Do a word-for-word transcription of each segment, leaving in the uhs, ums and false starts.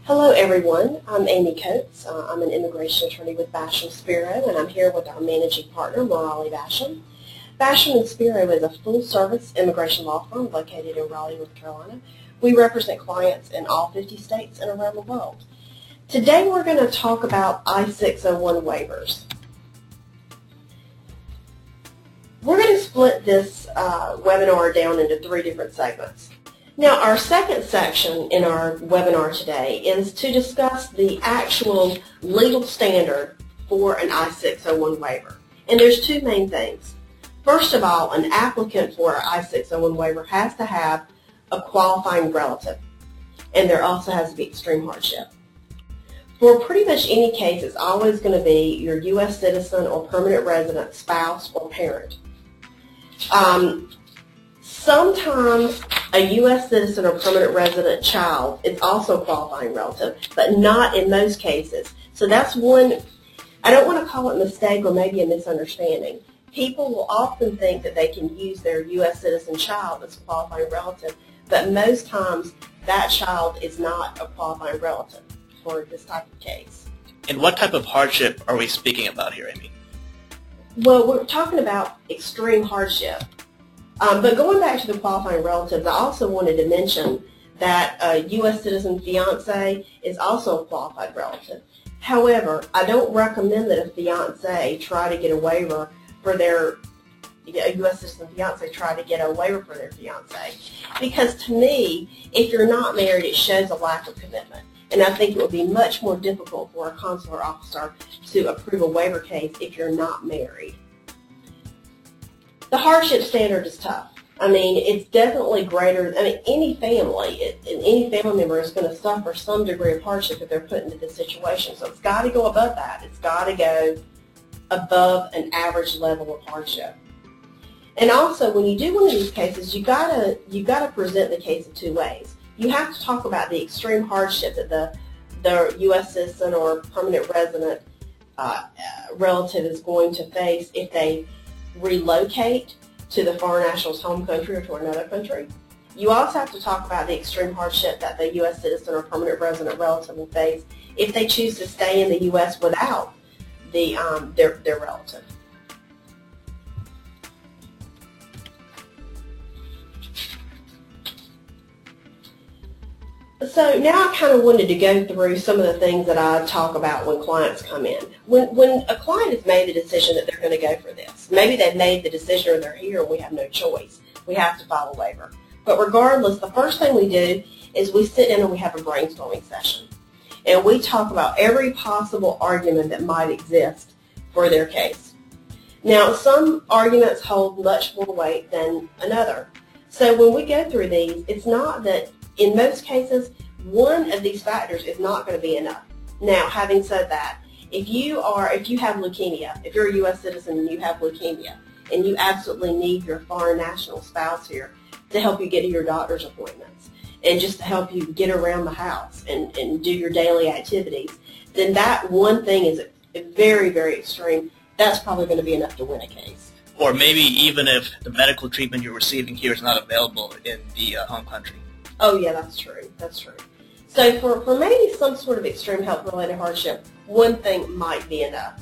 Hello everyone, I'm Amy Coates. Uh, I'm an immigration attorney with Basham Spiro, and I'm here with our managing partner, Morali Basham. Basham and Spiro is a full-service immigration law firm located in Raleigh, North Carolina. We represent clients in all fifty states and around the world. Today we're going to talk about I six oh one waivers. We're going to split this uh, webinar down into three different segments. Now, our second section in our webinar today is to discuss the actual legal standard for an I six oh one waiver. And there's two main things. First of all, an applicant for an I six oh one waiver has to have a qualifying relative, and there also has to be extreme hardship. For pretty much any case, it's always going to be your U S citizen or permanent resident, spouse, or parent. Um, sometimes a U S citizen or permanent resident child is also a qualifying relative, but not in most cases. So that's one, I don't want to call it a mistake or maybe a misunderstanding. People will often think that they can use their U S citizen child as a qualifying relative, but most times that child is not a qualifying relative for this type of case. And what type of hardship are we speaking about here, Amy? Well, we're talking about extreme hardship. Um, but going back to the qualifying relatives, I also wanted to mention that a U S citizen fiance is also a qualified relative. However, I don't recommend that a fiance try to get a waiver for their, a U S citizen fiance try to get a waiver for their fiance. Because to me, if you're not married, it shows a lack of commitment. And I think it would be much more difficult for a consular officer to approve a waiver case if you're not married. The hardship standard is tough. I mean, it's definitely greater. I mean, any family, it, any family member is going to suffer some degree of hardship if they're put into this situation. So it's got to go above that. It's got to go above an average level of hardship. And also, when you do one of these cases, you gotta you gotta present the case in two ways. You have to talk about the extreme hardship that the the U S citizen or permanent resident uh, relative is going to face if they relocate to the foreign national's home country or to another country. You also have to talk about the extreme hardship that the U S citizen or permanent resident relative will face if they choose to stay in the U S without the um, their, their relative. So now I kind of wanted to go through some of the things that I talk about when clients come in. When, when a client has made the decision that they're going to go for this, maybe they've made the decision or they're here and we have no choice. We have to file a waiver. But regardless, the first thing we do is we sit in and we have a brainstorming session. And we talk about every possible argument that might exist for their case. Now, some arguments hold much more weight than another. So when we go through these, it's not that in most cases, one of these factors is not going to be enough. Now, having said that, if you are, if you have leukemia, if you're a U S citizen and you have leukemia, and you absolutely need your foreign national spouse here to help you get to your doctor's appointments, and just to help you get around the house and, and do your daily activities, then that one thing is very, very extreme. That's probably going to be enough to win a case. Or maybe even if the medical treatment you're receiving here is not available in the uh, home country. Oh yeah, that's true. That's true. So for, for maybe some sort of extreme health-related hardship, one thing might be enough.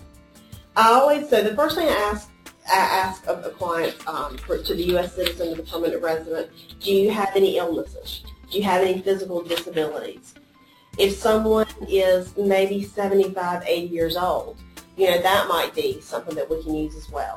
I always, so the first thing I ask, I ask of the client, um, for, to the U S citizen, to the permanent resident, do you have any illnesses? Do you have any physical disabilities? If someone is maybe seventy-five, eighty years old, you know, that might be something that we can use as well.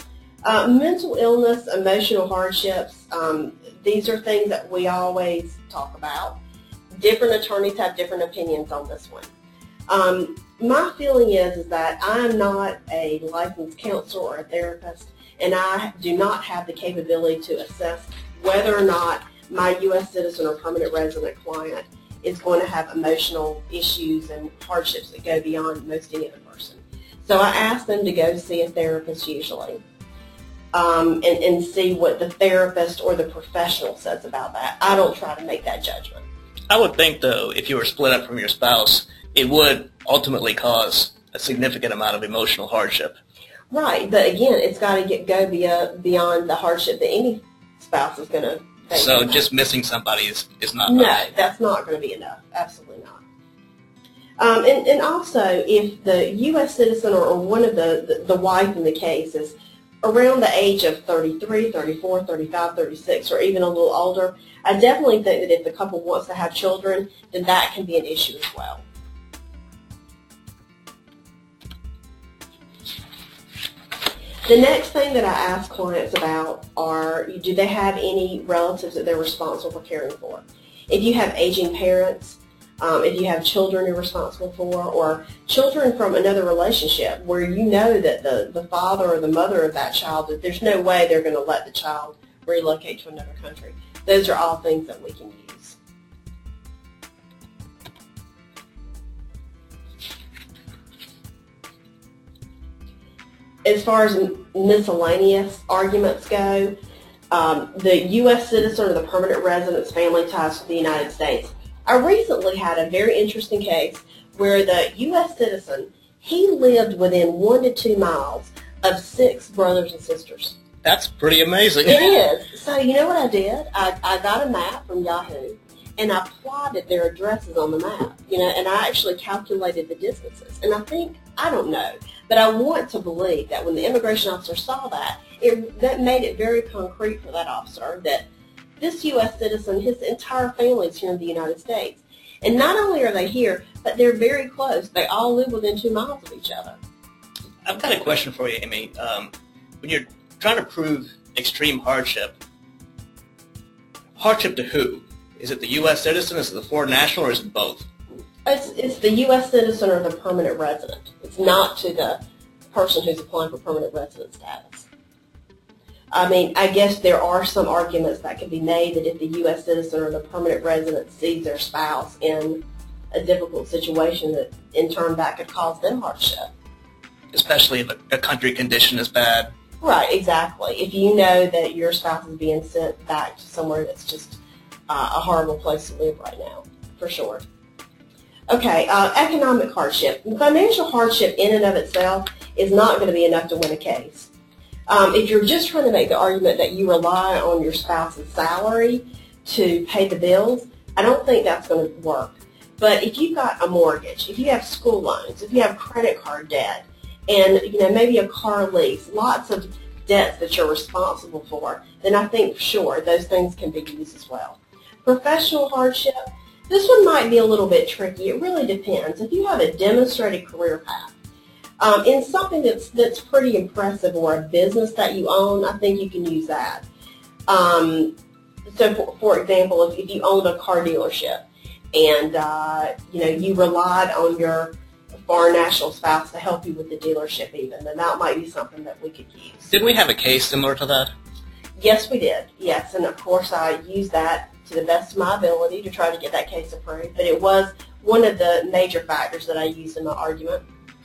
Uh, mental illness, emotional hardships, um, these are things that we always talk about. Different attorneys have different opinions on this one. Um, my feeling is, is that I'm not a licensed counselor or a therapist, and I do not have the capability to assess whether or not my U S citizen or permanent resident client is going to have emotional issues and hardships that go beyond most any other person. So I ask them to go see a therapist usually. Um, and, and see what the therapist or the professional says about that. I don't try to make that judgment. I would think, though, if you were split up from your spouse, it would ultimately cause a significant amount of emotional hardship. Right, but again, it's got to get go beyond, beyond the hardship that any spouse is going to face. So just missing somebody is, is not No, enough. that's not going to be enough. Absolutely not. Um, and, and also, if the U S citizen or, or one of the, the, the wife in the case is around the age of thirty-three, thirty-four, thirty-five, thirty-six, or even a little older, I definitely think that if the couple wants to have children, then that can be an issue as well. The next thing that I ask clients about are, do they have any relatives that they're responsible for caring for? If you have aging parents, um, if you have children you're responsible for, or children from another relationship where you know that the, the father or the mother of that child, that there's no way they're going to let the child relocate to another country. Those are all things that we can use. As far as miscellaneous arguments go, um, the U S citizen or the permanent resident's family ties to the United States. I recently had a very interesting case where the U S citizen, he lived within one to two miles of six brothers and sisters. That's pretty amazing. It is. So you know what I did? I, I got a map from Yahoo, and I plotted their addresses on the map, you know, and I actually calculated the distances. And I think, I don't know, but I want to believe that when the immigration officer saw that, it, that made it very concrete for that officer that this U S citizen, his entire family is here in the United States. And not only are they here, but they're very close. They all live within two miles of each other. I've got a question for you, Amy. Um, when you're trying to prove extreme hardship, hardship to who? Is it the U S citizen, is it the foreign national, or is it both? It's, it's the U S citizen or the permanent resident. It's not to the person who's applying for permanent resident status. I mean, I guess there are some arguments that can be made that if the U S citizen or the permanent resident sees their spouse in a difficult situation, that in turn that could cause them hardship. Especially if a, a country condition is bad. Right, exactly. If you know that your spouse is being sent back to somewhere that's just uh, a horrible place to live right now, for sure. Okay, uh, economic hardship. Financial hardship in and of itself is not going to be enough to win a case. Um, if you're just trying to make the argument that you rely on your spouse's salary to pay the bills, I don't think that's going to work. But if you've got a mortgage, if you have school loans, if you have credit card debt, and you know maybe a car lease, lots of debts that you're responsible for, then I think, sure, those things can be used as well. Professional hardship, this one might be a little bit tricky. It really depends. If you have a demonstrated career path, Um, in something that's that's pretty impressive, or a business that you own, I think you can use that. Um, so, for, for example, if, if you owned a car dealership and uh, you know you relied on your foreign national spouse to help you with the dealership, even, then that might be something that we could use. Didn't we have a case similar to that? Yes, we did. Yes, and of course I used that to the best of my ability to try to get that case approved. But it was one of the major factors that I used in my argument.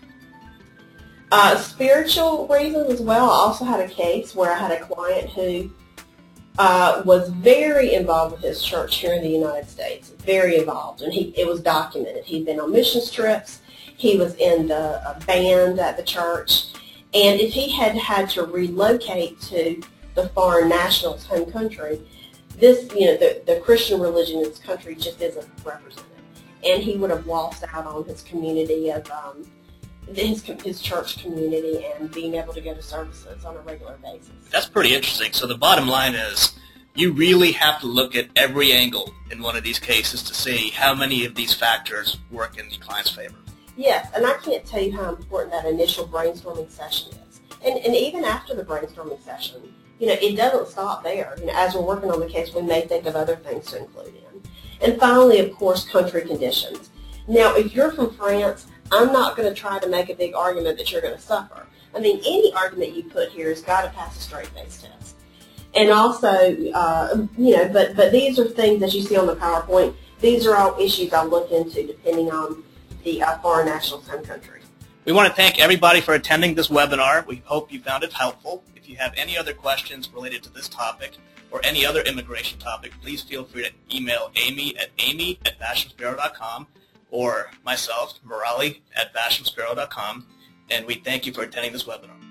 Uh, spiritual reasons as well. I also had a case where I had a client who uh, was very involved with his church here in the United States, very involved, and he it was documented. He'd been on missions trips, he was in the uh, band at the church, and if he had had to relocate to the foreign national's home country, this, you know, the, the Christian religion in this country just isn't represented, and he would have lost out on his community of um, His, his church community and being able to go to services on a regular basis. That's pretty interesting. So the bottom line is you really have to look at every angle in one of these cases to see how many of these factors work in the client's favor. Yes, and I can't tell you how important that initial brainstorming session is. And, and even after the brainstorming session, you know, it doesn't stop there. You know, as we're working on the case, we may think of other things to include in. And finally, of course, country conditions. Now, if you're from France, I'm not going to try to make a big argument that you're going to suffer. I mean, any argument you put here has got to pass a straight face test. And also, uh, you know, but, but these are things that you see on the PowerPoint. These are all issues I'll look into depending on the uh, foreign national's home country. We want to thank everybody for attending this webinar. We hope you found it helpful. If you have any other questions related to this topic or any other immigration topic, please feel free to email Amy at amy at basham sparrow dot com. or myself, Murali, at basham sparrow dot com, and we thank you for attending this webinar.